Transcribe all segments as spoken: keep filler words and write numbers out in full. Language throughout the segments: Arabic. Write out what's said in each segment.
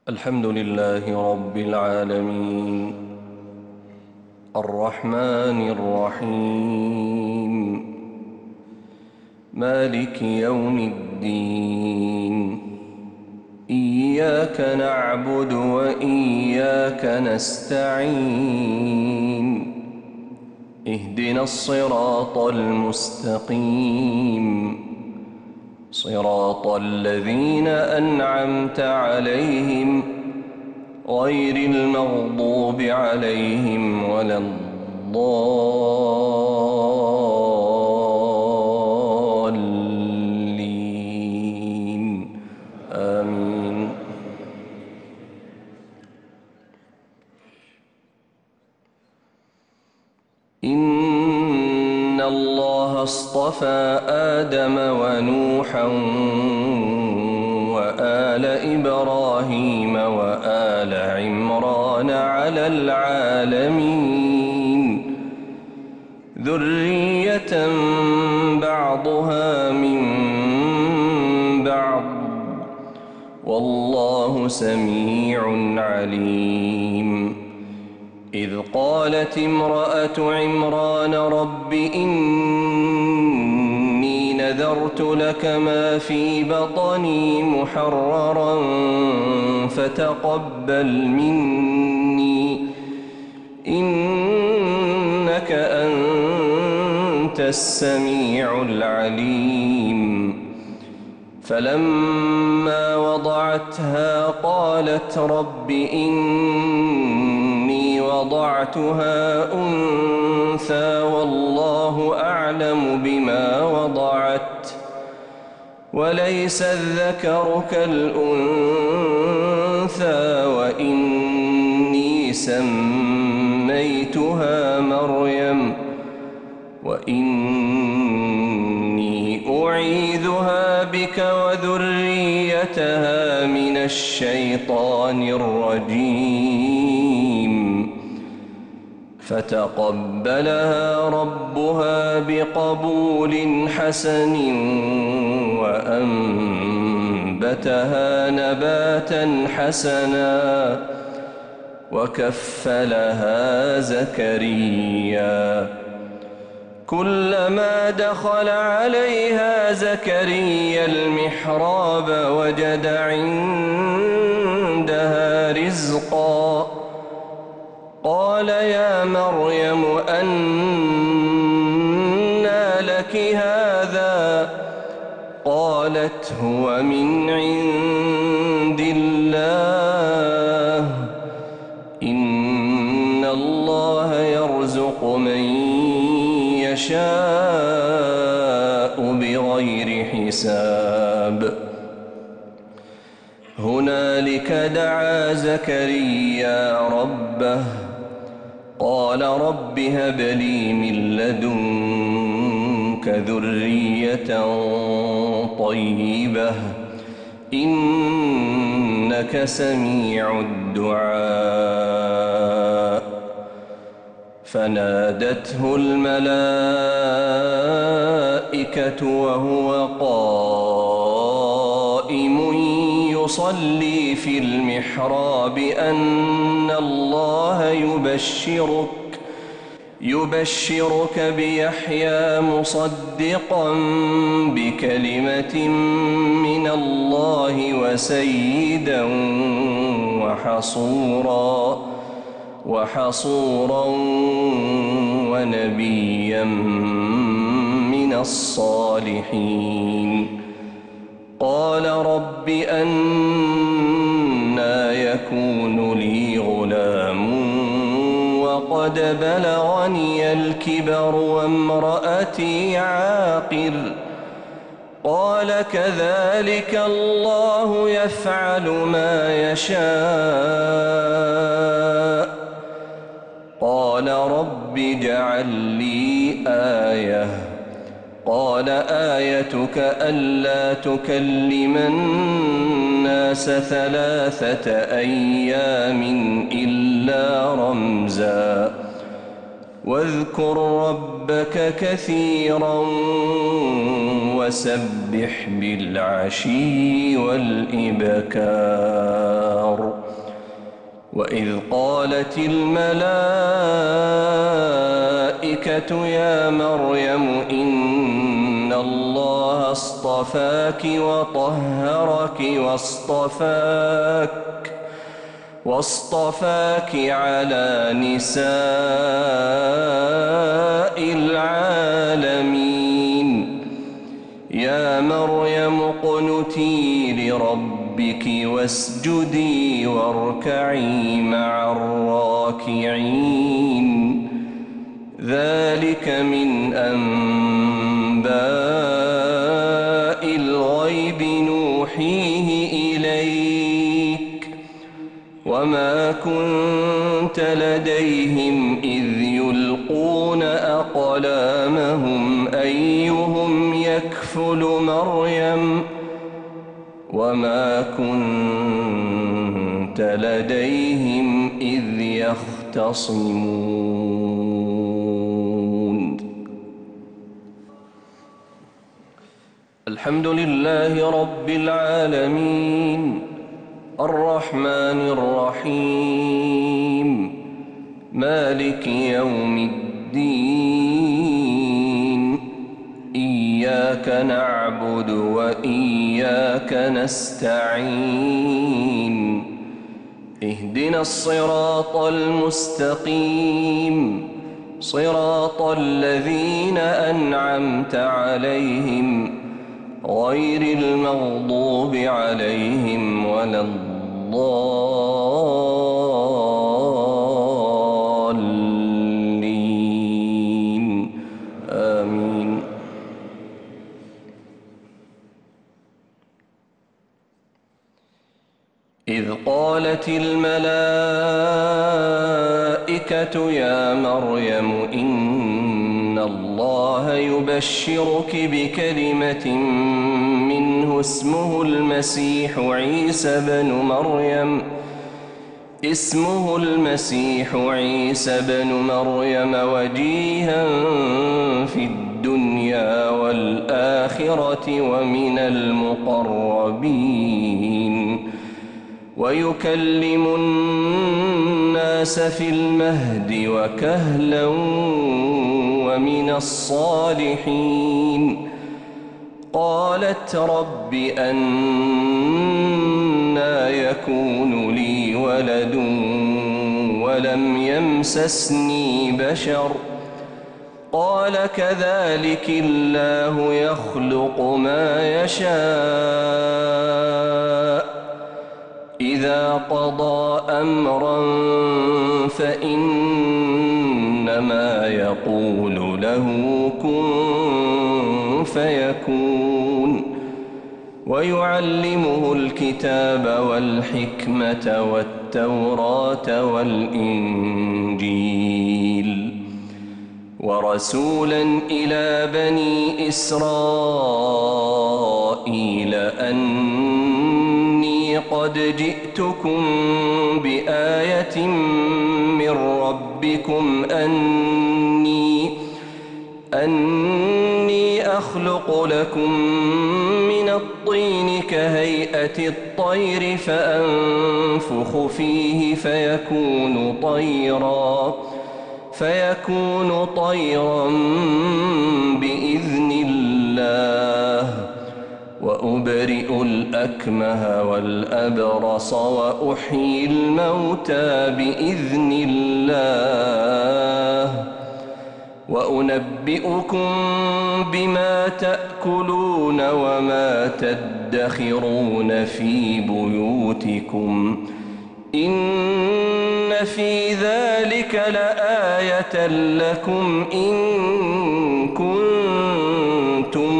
الحمد لله رب العالمين الرحمن الرحيم مالك يوم الدين إياك نعبد وإياك نستعين اهدنا الصراط المستقيم صراط الذين أنعمت عليهم غير المغضوب عليهم ولا الضالين آمين. إن الله اصطفى آدم ونوحا وآل إبراهيم وآل عمران على العالمين ذرية بعضها من بعض والله سميع عليم. إذ قالت امرأة عمران رب إني نذرت لك ما في بطني محررا فتقبل مني إنك أنت السميع العليم. فلما وضعتها قالت رب إني وضعتها أنثى والله أعلم بما وضعت وليس الذكر كالأنثى وإني سميتها مريم وإني أعيذها بك وذريتها من الشيطان الرجيم. فتقبلها ربها بقبول حسن وأنبتها نباتا حسنا وكفلها زكريا. كلما دخل عليها زكريا المحراب وجد عندها رزقا قال يا مريم أنى لك هذا قالت هو من عند الله إن الله يرزق من يشاء بغير حساب. هنالك دعا زكريا ربه قال رب هب لي من لدنك ذرية طيبة إنك سميع الدعاء. فنادته الملائكة وهو قائم يصلي في المحراب أن الله يبشرك يبشرك بيحيى مصدقا بكلمة من الله وسيدا وحصورا وحصورا ونبيا من الصالحين. قال رب أنى يكون لي غلام وقد بلغني الكبر وامرأتي عاقر قال كذلك الله يفعل ما يشاء. قال رب اجعل لي آية قال آيتك ألا تكلم الناس ثلاثة أيام إلا رمزا واذكر ربك كثيرا وسبح بالعشي والإبكار. وإذ قالت الملائكة يا مريم إن الله اصطفاك وطهرك واصطفاك واصطفاك على نساء العالمين يا مريم اقنتي لربك واسجدي واركعي مع الراكعين ذلك من أنباء الغيب نوحيه إليك وما كنت لديهم إذ يلقون أقلامهم أيهم يكفل مريم وما كنت لديهم إذ يختصمون. الحمد لله رب العالمين الرحمن الرحيم مالك يوم الدين إياك نعبد وإياك نستعين اهدنا الصراط المستقيم صراط الذين أنعمت عليهم غير المغضوب عليهم ولا الضالين آمين. إذ قالت الملائكة يا مريم إن الله يبشرك بكلمة منه اسمه المسيح عيسى بن مريم اسمه المسيح عيسى بن مريم وجيها في الدنيا والآخرة ومن المقربين ويكلم الناس في المهد وكهلا ومن الصالحين. قالت رب أنى يكون لي ولد ولم يمسسني بشر قال كذلك الله يخلق ما يشاء إذا قضى أمرا فإنما يقول له كن فيكون ويعلمه الكتاب والحكمة والتوراة والإنجيل ورسولا إلى بني إسرائيل أني قد جئتكم بآية من ربكم أني أني أخلق لكم من الطين كهيئة الطير فأنفخ فيه فيكون طيرا فيكون طيرا بإذن الله وأبرئ الأكمه والأبرص وأحيي الموتى بإذن الله وأنبئكم بما تأكلون وما تدخرون في بيوتكم إن في ذلك لآية لكم إن كنتم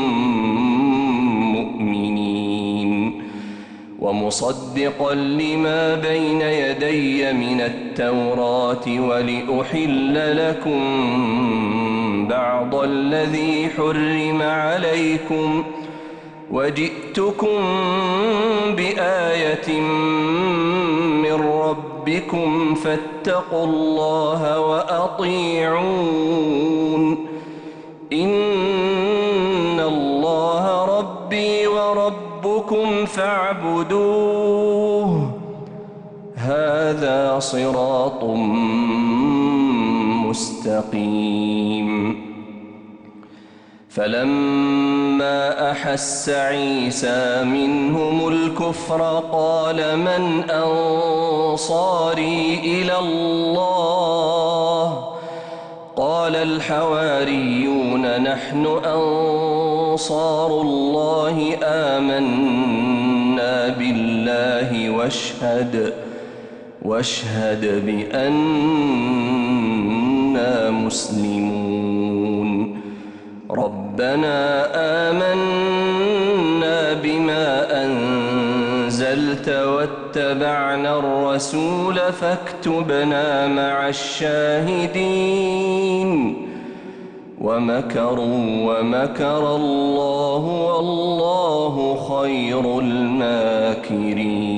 مؤمنين ومصدقا لما بين يدي من التوراة ولأحل لكم بعض الذي حرم عليكم وجئتكم بآية من ربكم فاتقوا الله وأطيعون إن الله ربي وربكم فاعبدوه هذا هذا صراط مستقيم. فلما أحس عيسى منهم الكفر قال من أنصاري إلى الله؟ قال الحواريون نحن أنصار الله آمنا بالله واشهد واشهد بأننا مسلمون. ربنا آمنا بما أنزلت واتبعنا الرسول فاكتبنا مع الشاهدين. ومكروا ومكر الله والله خير الماكرين.